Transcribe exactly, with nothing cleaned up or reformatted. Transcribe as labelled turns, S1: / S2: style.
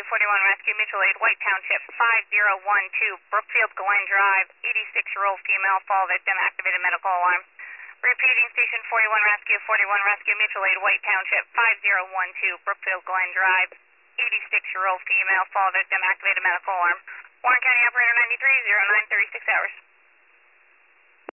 S1: forty-one Rescue, Mutual Aid, White Township, five zero one two, Brookfield Glen Drive, eighty-six-year-old female, fall victim, activated medical alarm. Repeating, Station forty-one Rescue, forty-one Rescue, Mutual Aid, White Township, five zero one two, Brookfield Glen Drive, eighty-six-year-old female, fall victim, activated medical alarm. Warren County Operator ninety-three, zero nine thirty-six hours.